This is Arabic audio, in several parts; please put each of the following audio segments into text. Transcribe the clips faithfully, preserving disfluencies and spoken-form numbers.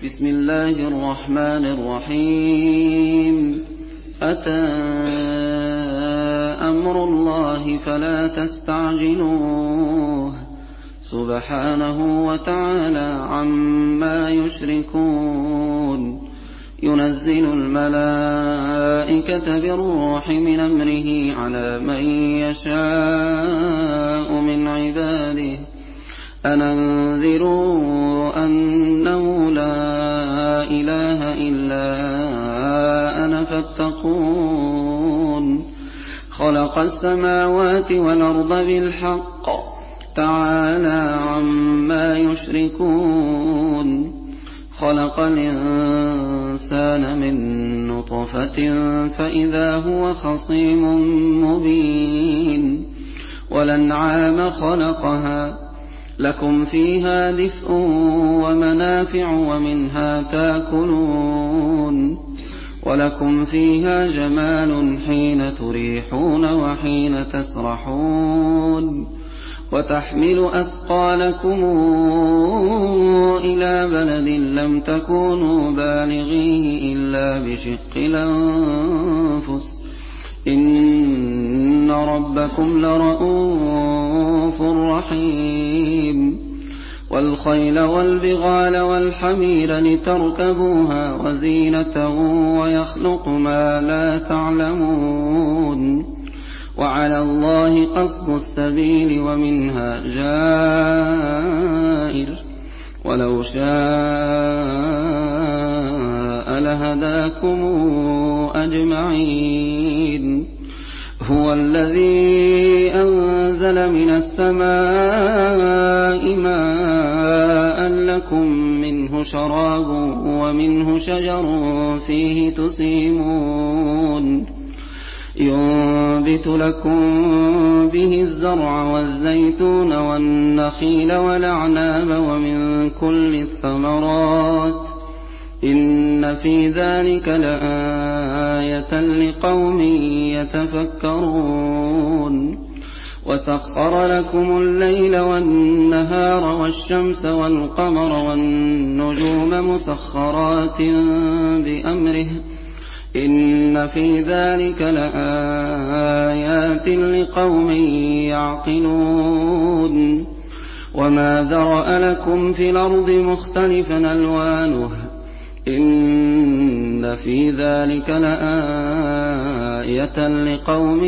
بسم الله الرحمن الرحيم أتى أمر الله فلا تستعجلوه سبحانه وتعالى عما يشركون ينزل الملائكة بالروح من أمره على من يشاء من عباده أن أنذروا أنه لا إله إلا أنا فاتقون خلق السماوات والأرض بالحق تعالى عما يشركون خلق الإنسان من نطفة فإذا هو خصيم مبين والأنعام خلقها لكم فيها دفء ومنافع ومنها تاكلون ولكم فيها جمال حين تريحون وحين تسرحون وتحمل أثقالكم إلى بلد لم تكونوا بالغيه إلا بشق الأنفس إن ربكم لرءوف رحيم والخيل والبغال والحمير لتركبوها وزينة ويخلق ما لا تعلمون وعلى الله قصد السبيل ومنها جائر ولو شاء لهداكم أجمعين هو الذي أنزل من السماء ماء لكم منه شراب ومنه شجر فيه تسيمون ينبت لكم به الزرع والزيتون والنخيل والأعناب ومن كل الثمرات إن في ذلك لآية لقوم يتفكرون وسخر لكم الليل والنهار والشمس والقمر والنجوم مسخرات بأمره إن في ذلك لآيات لقوم يعقلون وما ذرأ لكم في الأرض مختلفا ألوانه إن في ذلك لآية لقوم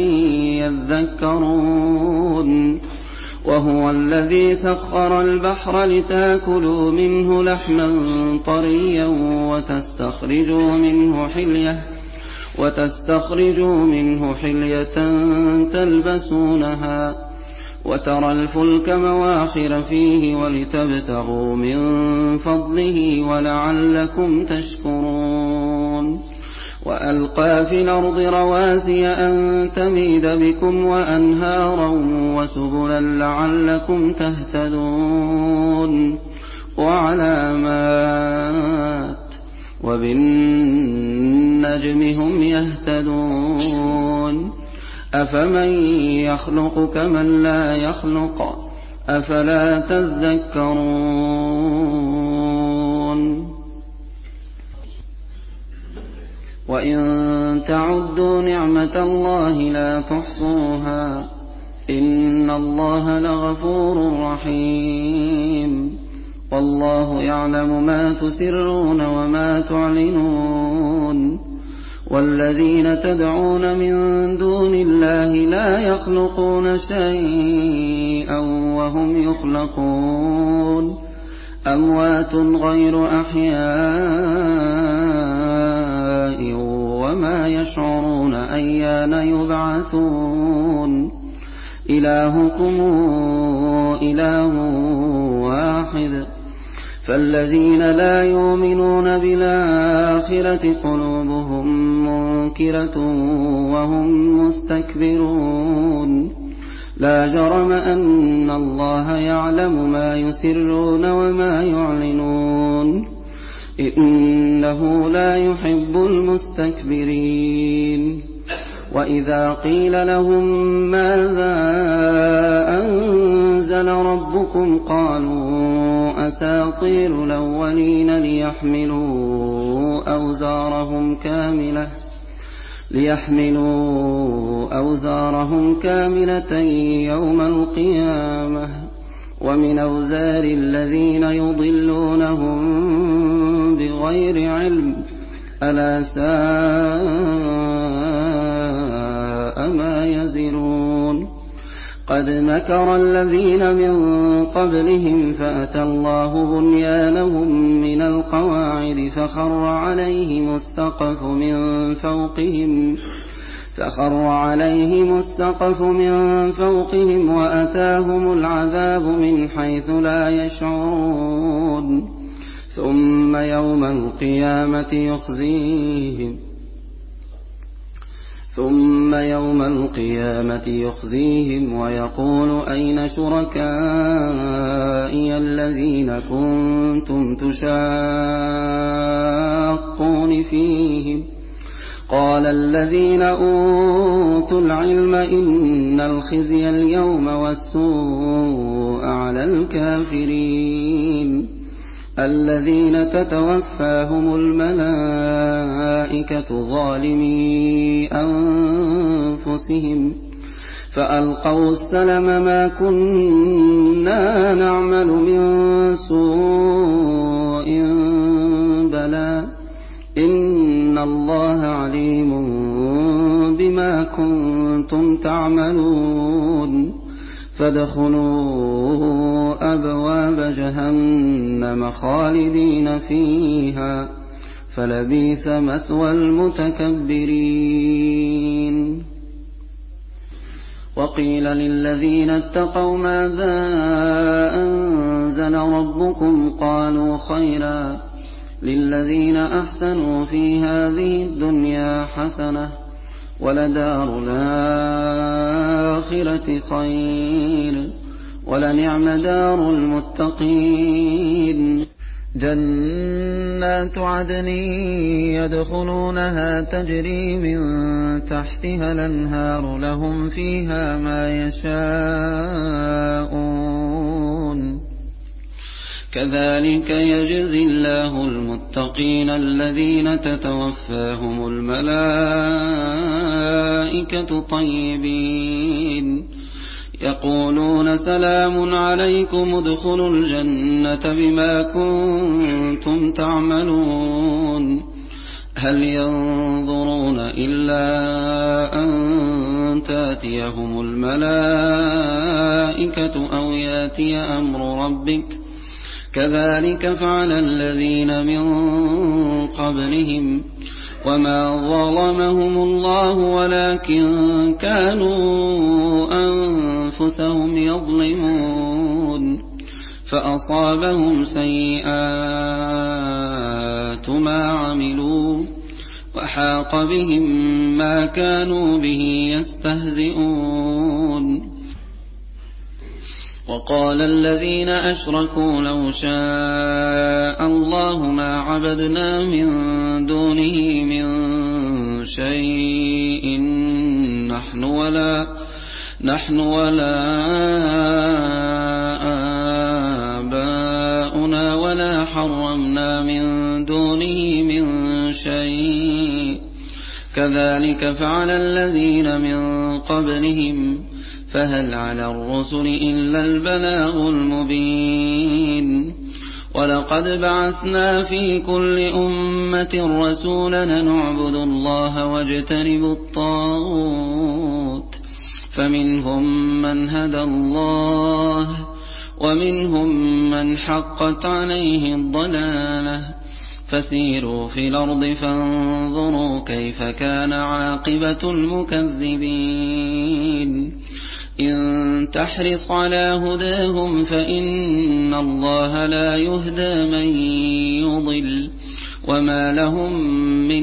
يذكرون وهو الذي سخر البحر لتاكلوا منه لحما طريا وتستخرجوا منه حلية وتستخرجوا منه حلية تلبسونها وترى الفلك مواخر فيه ولتبتغوا من فضله ولعلكم تشكرون وألقى في الأرض رواسي أن تميد بكم وأنهارا وسبلا لعلكم تهتدون وعلامات وبالنجم هم يهتدون أفمن يخلق كمن لا يخلق أفلا تذكرون وإن تعدوا نعمة الله لا تحصوها إن الله لغفور رحيم والله يعلم ما تسرون وما تعلنون والذين تدعون من دون الله لا يخلقون شيئا وهم يخلقون أموات غير أحياء وما يشعرون أيان يبعثون إلهكم إله واحد فالذين لا يؤمنون بالآخرة قلوبهم منكرة وهم مستكبرون لا جرم أن الله يعلم ما يسرون وما يعلنون إنه لا يحب المستكبرين وإذا قيل لهم ماذا أنزل أنزل ربكم قالوا أساطير الأولين ليحملوا أوزارهم كاملة ليحملوا أوزارهم كاملة يوم القيامة ومن أوزار الذين يضلونهم بغير علم ألا ساء ما يزرون قد مكر الذين من قبلهم فأتى الله بنيانهم من القواعد فخر عليهم السقف من فوقهم فخر عليهم السقف من فوقهم وأتاهم العذاب من حيث لا يشعرون ثم يوم القيامة يخزيهم ثم يوم القيامة يخزيهم ويقول أين شركائي الذين كنتم تشاقون فيهم قال الذين أوتوا العلم إن الخزي اليوم والسوء على الكافرين الذين تتوفاهم الملائكة ظالمي أنفسهم فألقوا السلم ما كنا نعمل من سوء بلى إن الله عليم بما كنتم تعملون فادخلوا أبواب جهنم خالدين فيها فلبئس مثوى المتكبرين وقيل للذين اتقوا ماذا أنزل ربكم قالوا خيرا للذين أحسنوا في هذه الدنيا حسنة ولدار الآخرة خير ولنعم دار المتقين جنات عدن يدخلونها تجري من تحتها الأنهار لهم فيها ما يشاءون كذلك يجزي الله المتقين الذين تتوفاهم الملائكة طيبين يقولون سلام عليكم ادخلوا الجنة بما كنتم تعملون هل ينظرون إلا أن تأتيهم الملائكة أو يأتي أمر ربك كذلك فعل الذين من قبلهم وما ظلمهم الله ولكن كانوا أنفسهم يظلمون فأصابهم سيئات ما عملوا وحاق بهم ما كانوا به يستهزئون وقال الذين أشركوا لو شاء الله ما عبدنا من دونه من شيء نحن ولا نحن ولا آباؤنا ولا حرمنا من دونه من شيء كذلك فعل الذين من قبلهم فهل على الرسل إلا البلاغ المبين ولقد بعثنا في كل أمة رسولا نعبد الله واجتنب الطاغوت فمنهم من هدى الله ومنهم من حقت عليه الضلالة فسيروا في الأرض فانظروا كيف كان عاقبة المكذبين إن تحرص على هداهم فإن الله لا يهدى من يضل وما لهم من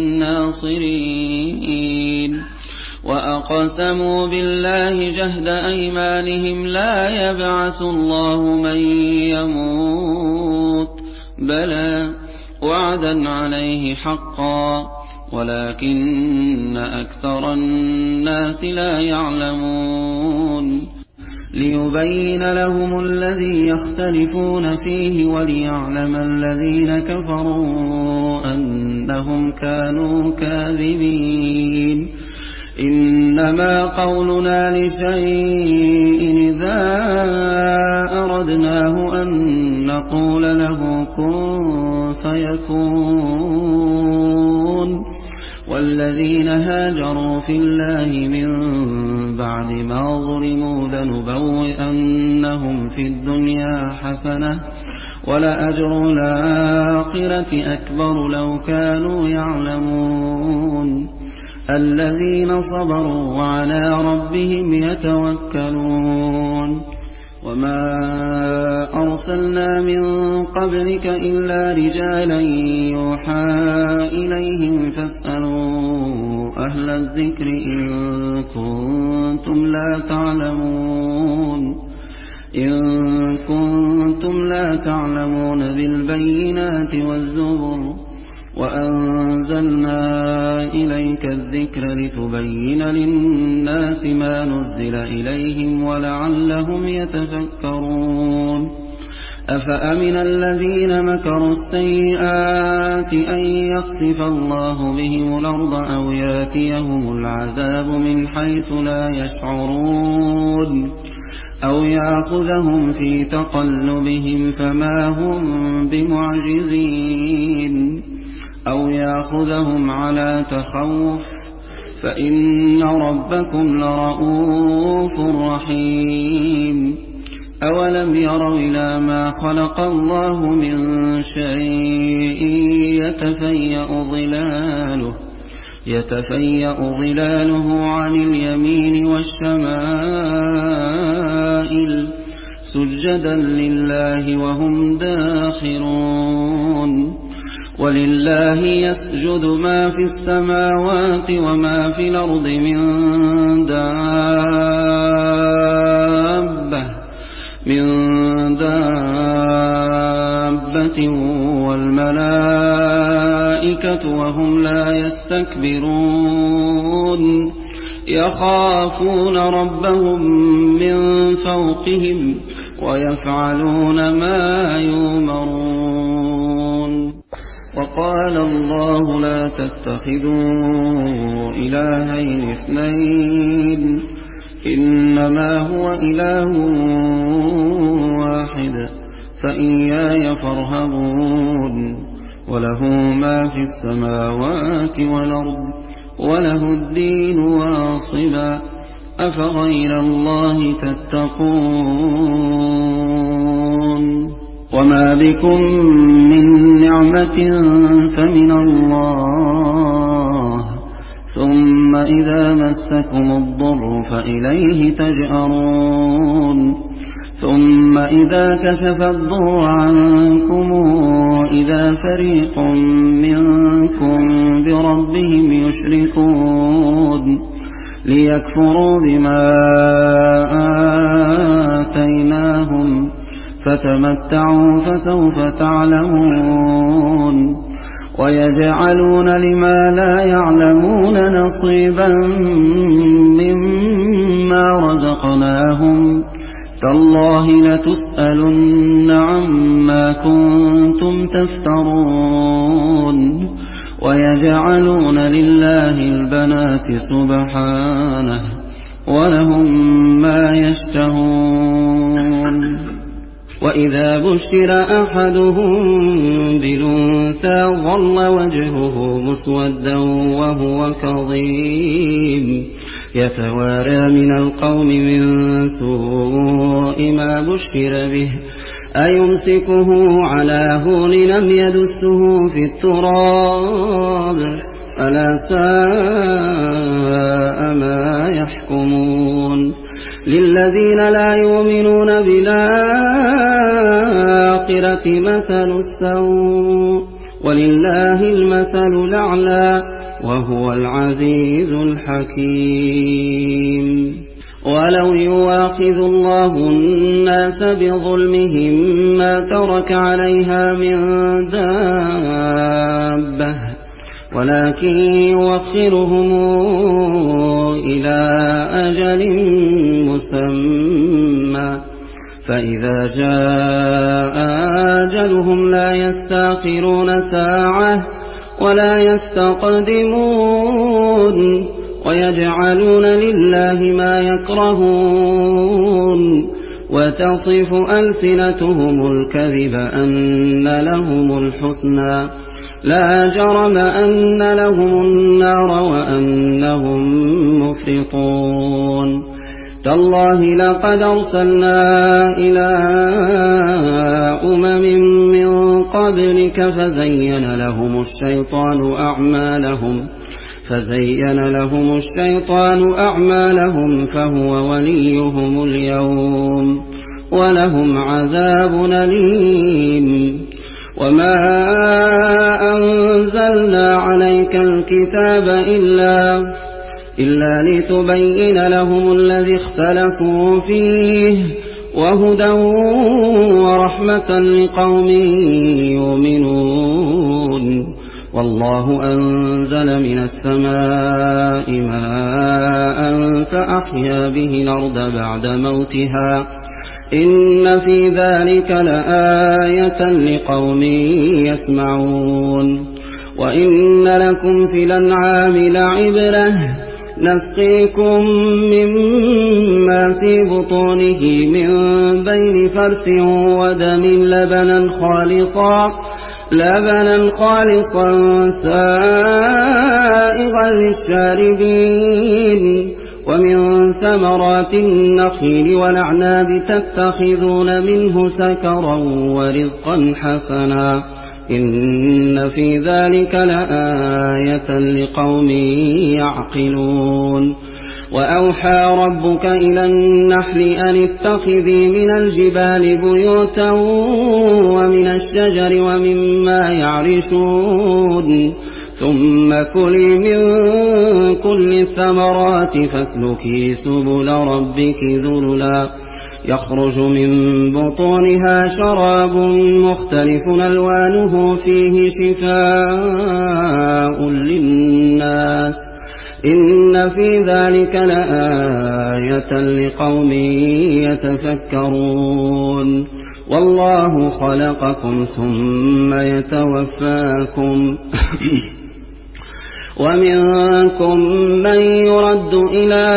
ناصرين وأقسموا بالله جهد أيمانهم لا يبعث الله من يموت بلى وعدا عليه حقا ولكن أكثر الناس لا يعلمون ليبين لهم الذي يختلفون فيه وليعلم الذين كفروا أنهم كانوا كاذبين إنما قولنا لشيء إذا أردناه أن نقول له كن فيكون والذين هاجروا في الله من بعد ما ظلموا لنبوئنهم في الدنيا حسنة ولأجر الآخرة أكبر لو كانوا يعلمون الذين صبروا وعلى ربهم يتوكلون وما أرسلنا من قبلك إلا رجالا يوحى إليهم فاسألوا أهل الذكر إن كنتم لا تعلمون إن كنتم لا تعلمون بالبينات والزبر وأنزلنا إليك الذكر لتبين للناس ما نزل إليهم ولعلهم يتفكرون أفأمن الذين مكروا السيئات أن يخسف الله بهم الأرض أو ياتيهم العذاب من حيث لا يشعرون أو يأخذهم في تقلبهم فما هم بمعجزين أو يأخذهم على تخوف فإن ربكم لرؤوف رحيم أولم يروا إلى ما خلق الله من شيء يتفيأ ظلاله يتفيأ ظلاله عن اليمين والشمائل سجدا لله وهم داخرون ولله يسجد ما في السماوات وما في الأرض من دابة من دابة والملائكة وهم لا يستكبرون يخافون ربهم من فوقهم ويفعلون ما يؤمرون وقال الله لا تتخذوا إلهين اثنين إنما هو إله واحد فإياي فارهبون وله ما في السماوات والأرض وله الدين واصبا أفغير الله تتقون وما بكم من نعمة فمن الله ثم إذا مسكم الضر فإليه تجأرون ثم إذا كشف الضر عنكم إذا فريق منكم بربهم يشركون ليكفروا بما آتيناهم فتمتعوا فسوف تعلمون ويجعلون لما لا يعلمون نصيبا مما رزقناهم تالله لتسألن عما كنتم تفترون ويجعلون لله البنات سبحانه ولهم ما يشتهون وإذا بشر أحدهم بالأنثى ظل وجهه مسودا وهو كظيم يتوارى من القوم من سوء ما بشر به أيمسكه على هون لم يدسه في التراب ألا ساء ما يحكمون للذين لا يؤمنون بالآخرة مثل السوء ولله المثل الأعلى وهو العزيز الحكيم ولو يواخذ الله الناس بظلمهم ما ترك عليها من دابة ولكن يوخرهم إلى أجل مسمى مسمى فإذا جاء أجلهم لا يستأخرون ساعة ولا يستقدمون ويجعلون لله ما يكرهون وتصف ألسنتهم الكذب أن لهم الحسنى لا جرم أن لهم النار وأنهم مفرطون تالله لقد أرسلنا إلى أمم من قبلك فزين لهم الشيطان أعمالهم فزين لهم الشيطان أعمالهم فهو وليهم اليوم ولهم عذاب أليم وما أنزلنا عليك الكتاب إلا إلا لتبين لهم الذي اختلفوا فيه وهدى ورحمة لقوم يؤمنون والله أنزل من السماء ماء فأحيا به الأرض بعد موتها إن في ذلك لآية لقوم يسمعون وإن لكم في الأنعام لعبرة نسقيكم مما في بطونه من بين فرث ودم لبنا خالصا لبنا خالصا سائغا للشاربين ومن ثمرات النخيل والأعناب تتخذون منه سكرا ورزقا حسنا إن في ذلك لآية لقوم يعقلون وأوحى ربك إلى النحل أن اتخذي من الجبال بيوتا ومن الشجر ومما يعرشون ثم كلي من كل الثمرات فاسلكي سبل ربك ذللا يخرج من بطونها شراب مختلف ألوانه فيه شفاء للناس إن في ذلك لآية لقوم يتفكرون والله خلقكم ثم يتوفاكم ومنكم من يرد إلى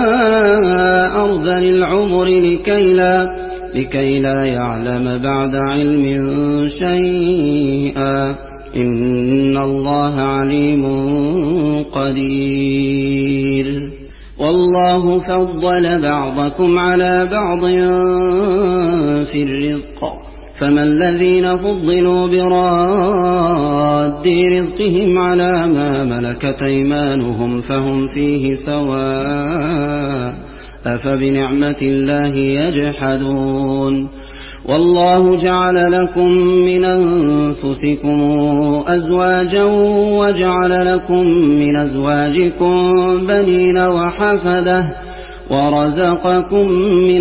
أرذل العمر لكي لا, لكي لا يعلم بعد علم شيئا إن الله عليم قدير والله فضل بعضكم على بعض في الرزق فما الذين فضلوا براد رزقهم على ما ملكت أيمانهم فهم فيه سواء أفبنعمة الله يجحدون والله جعل لكم من أنفسكم أزواجا وجعل لكم من أزواجكم بنين وحفدة ورزقكم من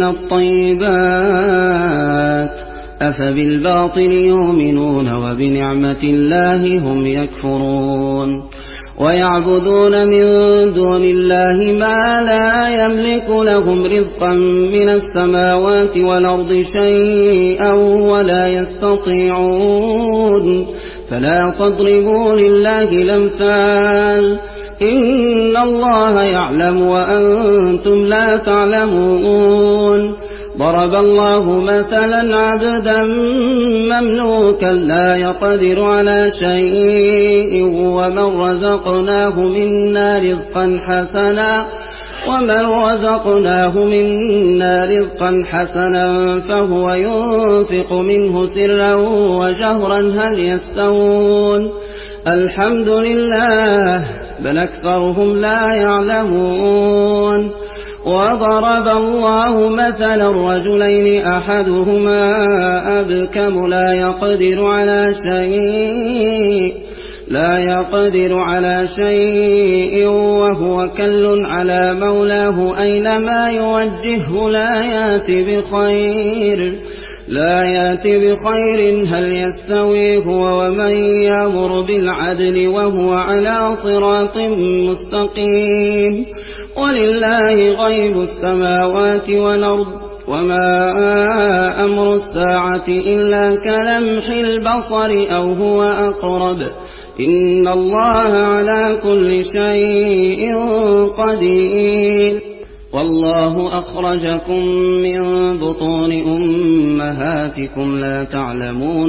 الطيبات أفبالباطل يؤمنون وبنعمة الله هم يكفرون ويعبدون من دون الله ما لا يملك لهم رزقا من السماوات والأرض شيئا ولا يستطيعون فلا تضربوا لله الأمثال إن الله يعلم وأنتم لا تعلمون ضرب الله مثلا عبدا مملوكا لا يقدر على شيء ومن رزقناه منا رزقا حسنا ومن رزقناه منا رزقا حسنا فهو ينفق منه سرا وجهرا هل يستوون الحمد لله بل أكثرهم لا يعلمون وضرب الله مثلا رجلين أحدهما أبكم لا يقدر على شيء لا يقدر على شيء وهو كل على مولاه أينما يوجهه لا يأتي بخير لا يأتي بخير هل يستوي هو ومن يأمر بالعدل وهو على صراط مستقيم ولله غيب السماوات والأرض وما أمر الساعة إلا كلمح البصر أو هو أقرب إن الله على كل شيء قدير والله أخرجكم من بطون أمهاتكم لا تعلمون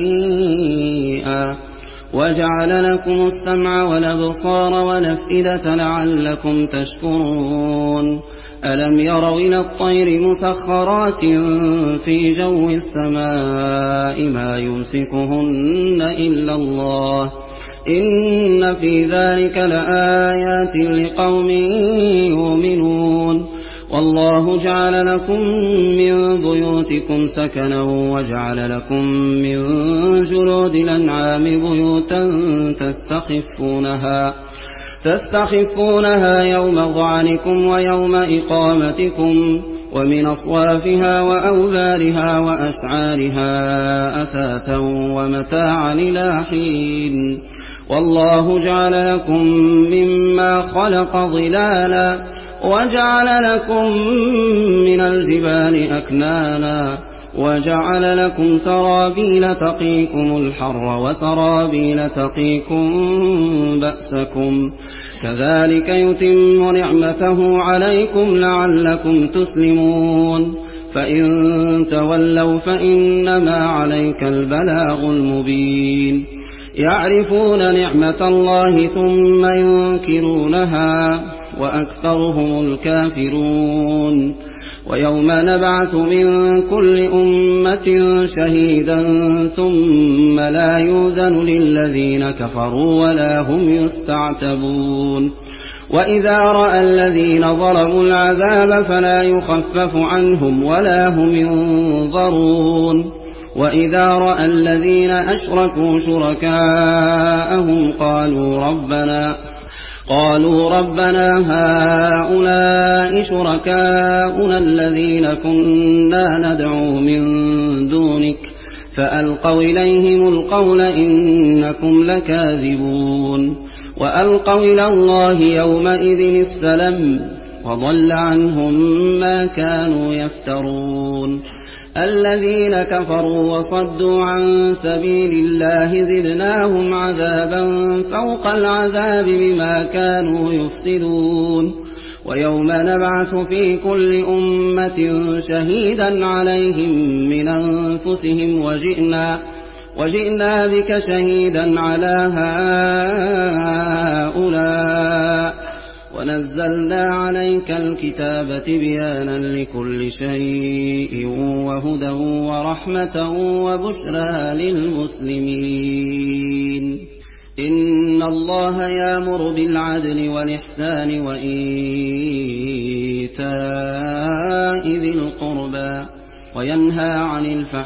شيئا وجعل لكم السمع والأبصار والأفئدة لعلكم تشكرون ألم يروا إلى الطير مسخرات في جو السماء ما يمسكهن إلا الله إن في ذلك لآيات لقوم يؤمنون والله جعل لكم من بيوتكم سكنا وجعل لكم من جلود الأنعام بيوتا تستخفونها تستخفونها يوم ظعنكم ويوم إقامتكم ومن أصوافها وأوبارها وأسعارها أثاثا ومتاعا إلى حين والله جعل لكم مما خلق ظلالا وجعل لكم من الجبال أكنانا وجعل لكم سرابيل تقيكم الحر وسرابيل تقيكم بأسكم كذلك يتم نعمته عليكم لعلكم تسلمون فإن تولوا فإنما عليك البلاغ المبين يعرفون نعمة الله ثم ينكرونها وأكثرهم الكافرون ويوم نبعث من كل أمة شهيدا ثم لا يؤذن للذين كفروا ولا هم يستعتبون وإذا رأى الذين ظلموا العذاب فلا يخفف عنهم ولا هم ينظرون وإذا رأى الذين أشركوا شركاءهم قالوا ربنا قالوا ربنا هؤلاء شركاؤنا الذين كنا ندعو من دونك فألقوا إليهم القول إنكم لكاذبون وألقوا إلى الله يومئذ السلم وضل عنهم ما كانوا يفترون الذين كفروا وصدوا عن سبيل الله زدناهم عذابا فوق العذاب بما كانوا يفسدون ويوم نبعث في كل أمة شهيدا عليهم من أنفسهم وجئنا, وجئنا بك شهيدا على هؤلاء ونزلنا عليك الكتاب بيانا لكل شيء وهدى ورحمة وبشرى للمسلمين إن الله يأمر بالعدل والإحسان وإيتاء ذي القربى وينهى عن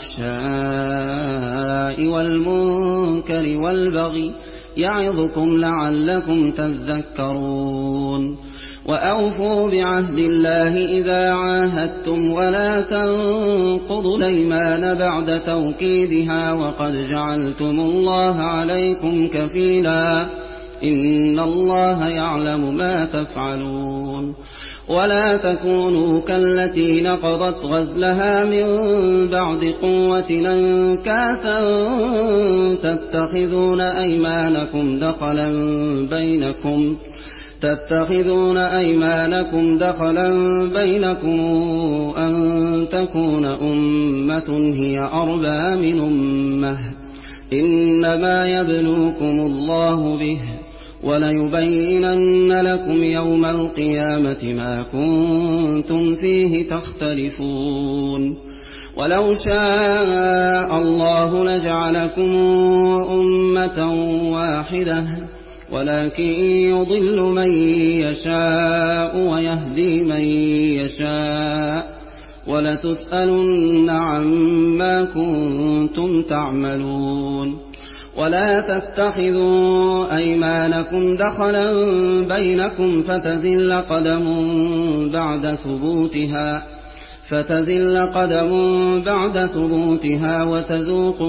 الفحشاء والمنكر والبغي يعظكم لعلكم تذكرون وأوفوا بعهد الله إذا عاهدتم ولا تنقضوا الأيمان بعد توكيدها وقد جعلتم الله عليكم كفيلا إن الله يعلم ما تفعلون ولا تكونوا كالتي نقضت غزلها من بعد قوة أنكاثا تتخذون أيمانكم دخلا بينكم تتخذون أيمانكم دخلا بينكم أن تكون أمة هي أربى من أمة إنما يبلوكم الله به وليبينن لكم يوم القيامة ما كنتم فيه تختلفون ولو شاء الله لجعلكم أمة واحدة ولكن يضل من يشاء ويهدي من يشاء ولتسألن عما كنتم تعملون ولا تتخذوا أيمانكم دخلا بينكم فتزل قدم بعد ثبوتها فتزل قدم بعد ثبوتها وتذوقوا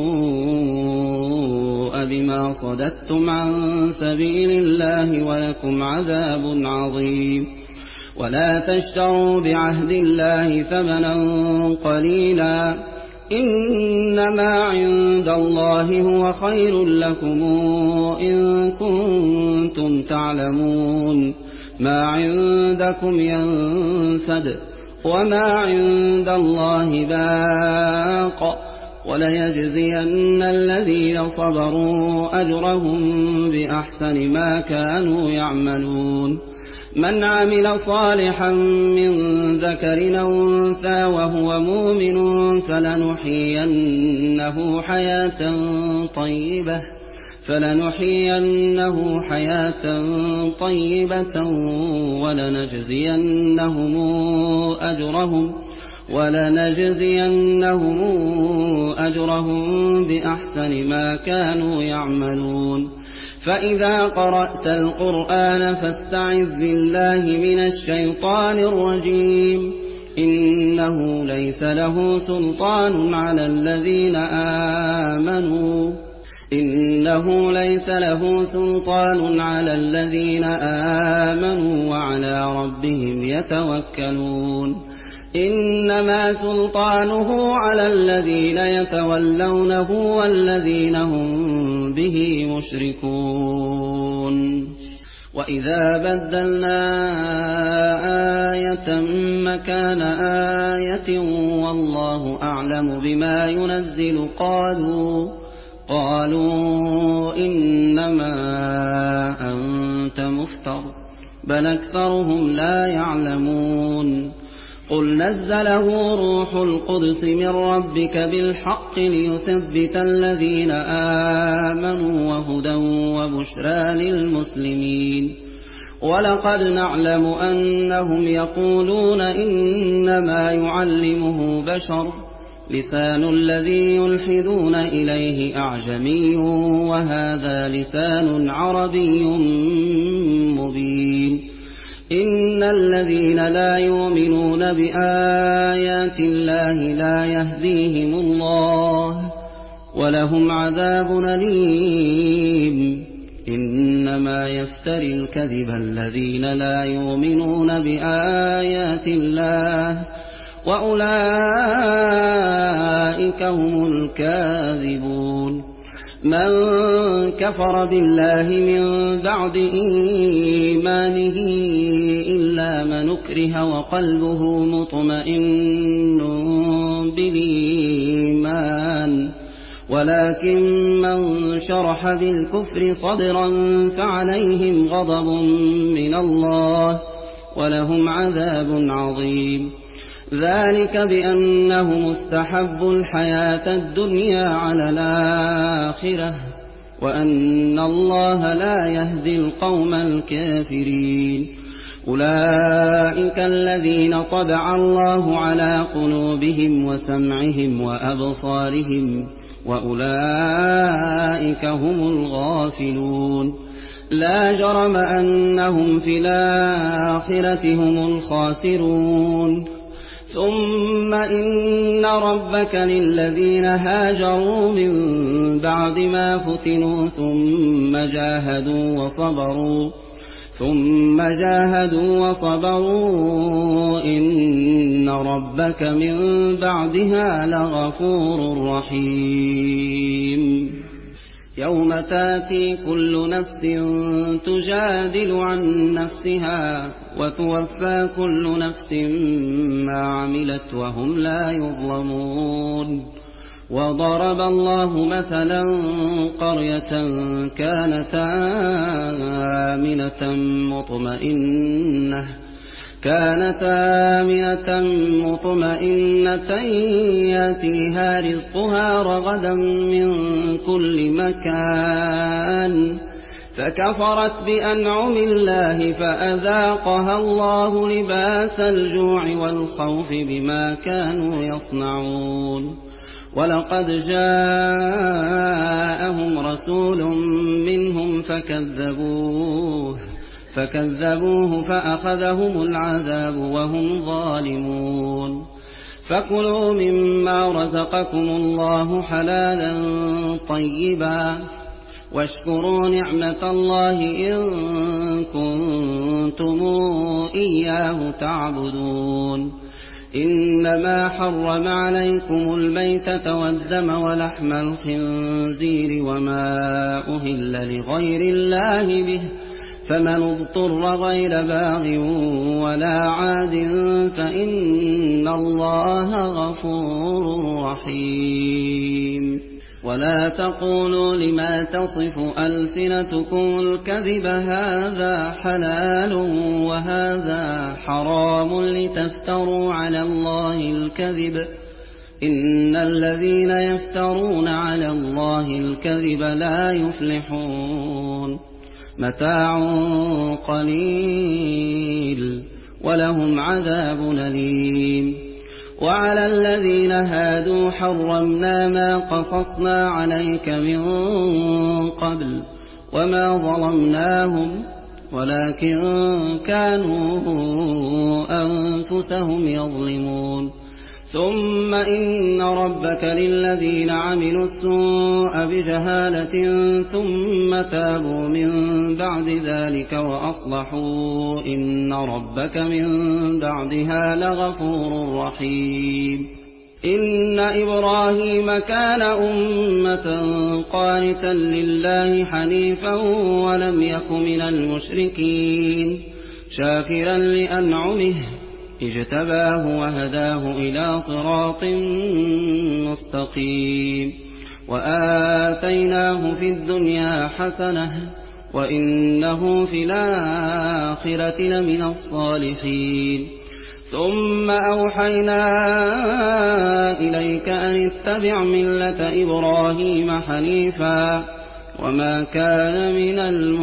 السوء بما صددتم عن سبيل الله ولكم عذاب عظيم ولا تشتروا بعهد الله ثمنا قليلا إنما عند الله هو خير لكم إن كنتم تعلمون ما عندكم ينفد وما عند الله باق وليجزين الذين صبروا أجرهم بأحسن ما كانوا يعملون من عمل صالحا من ذكر أو أنثى وهو مؤمن فلنحيينه حياة طيبة فلنحيينه حياة طيبة ولنجزينهم أجرهم ولنجزينهم أجرهم بأحسن ما كانوا يعملون فإذا قرأت القرآن فاستعذ بالله من الشيطان الرجيم إنه ليس له سلطان على الذين آمنوا إنه ليس له سلطان على الذين آمنوا وعلى ربهم يتوكلون إنما سلطانه على الذين يتولونه والذين هم به مشركون وإذا بدلنا آية مكان آية والله أعلم بما ينزل قالوا قالوا إنما أنت مفتر بل أكثرهم لا يعلمون قل نزله روح القدس من ربك بالحق ليثبت الذين آمنوا وهدى وبشرى للمسلمين ولقد نعلم أنهم يقولون إنما يعلمه بشر لسان الذي يلحدون إليه أعجمي وهذا لسان عربي مبين إن الذين لا يؤمنون بآيات الله لا يهديهم الله ولهم عذاب أليم إنما يفتري الكذب الذين لا يؤمنون بآيات الله وأولئك هم الكاذبون من كفر بالله من بعد إيمانه إلا من أكره وقلبه مطمئن بالإيمان ولكن من شرح بالكفر صدرا فعليهم غضب من الله ولهم عذاب عظيم ذلك بأنهم استحبوا الحياة الدنيا على الآخرة وأن الله لا يهدي القوم الكافرين أولئك الذين طبع الله على قلوبهم وسمعهم وأبصارهم وأولئك هم الغافلون لا جرم أنهم في الآخرة هم الخاسرون ثم إن ربك للذين هاجروا من بعد ما فتنوا ثم جاهدوا وصبروا ثم جاهدوا وصبروا إن ربك من بعدها لغفور رحيم يوم تاتي كل نفس تجادل عن نفسها وتوفى كل نفس ما عملت وهم لا يظلمون وضرب الله مثلا قرية كانت آمنة مطمئنة كانت آمنة مطمئنة ياتيها رزقها رغدا من كل مكان فكفرت بأنعم الله فأذاقها الله لباس الجوع والخوف بما كانوا يصنعون ولقد جاءهم رسول منهم فكذبوه فكذبوه فأخذهم العذاب وهم ظالمون فكلوا مما رزقكم الله حلالا طيبا واشكروا نعمة الله إن كنتم إياه تعبدون إنما حرم عليكم الميتة والدم ولحم الخنزير وما أهل لغير الله به فمن اضطر غير باغ ولا عاد فإن الله غفور رحيم ولا تقولوا لما تصف ألسنتكم الكذب هذا حلال وهذا حرام لتفتروا على الله الكذب إن الذين يفترون على الله الكذب لا يفلحون متاع قليل ولهم عذاب أليم وعلى الذين هادوا حرمنا ما قصصنا عليك من قبل وما ظلمناهم ولكن كانوا أنفسهم يظلمون ثم إن ربك للذين عملوا السوء بجهالة ثم تابوا من بعد ذلك وأصلحوا إن ربك من بعدها لغفور رحيم إن إبراهيم كان أمة قانتا لله حنيفا ولم يك من المشركين شاكرا لأنعمه اجتباه وهداه إلى صراط مستقيم وآتيناه في الدنيا حسنة وإنه في الآخرة لمن الصالحين ثم أوحينا إليك أن اتبع ملة إبراهيم حنيفا وما كان من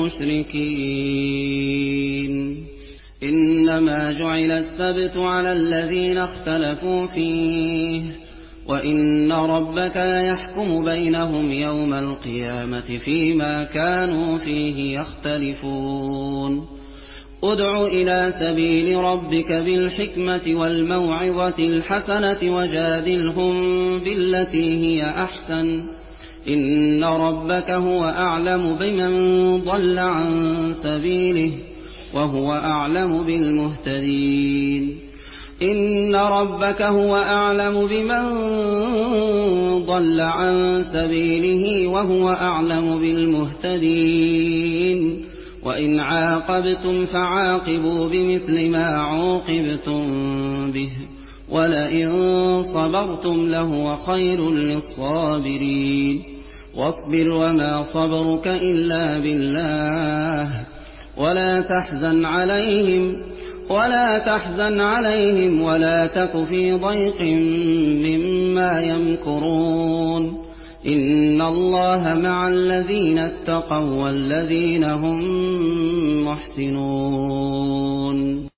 المشركين إنما جعل السبت على الذين اختلفوا فيه وإن ربك يحكم بينهم يوم القيامة فيما كانوا فيه يختلفون ادع إلى سبيل ربك بالحكمة والموعظة الحسنة وجادلهم بالتي هي أحسن إن ربك هو أعلم بمن ضل عن سبيله وهو أعلم بالمهتدين إن ربك هو أعلم بمن ضل عن سبيله وهو أعلم بالمهتدين وإن عاقبتم فعاقبوا بمثل ما عوقبتم به ولئن صبرتم لهو خير للصابرين واصبر وما صبرك إلا بالله ولا تحزن عليهم ولا تحزن عليهم ولا تك في ضيق مما يمكرون إن الله مع الذين اتقوا والذين هم محسنون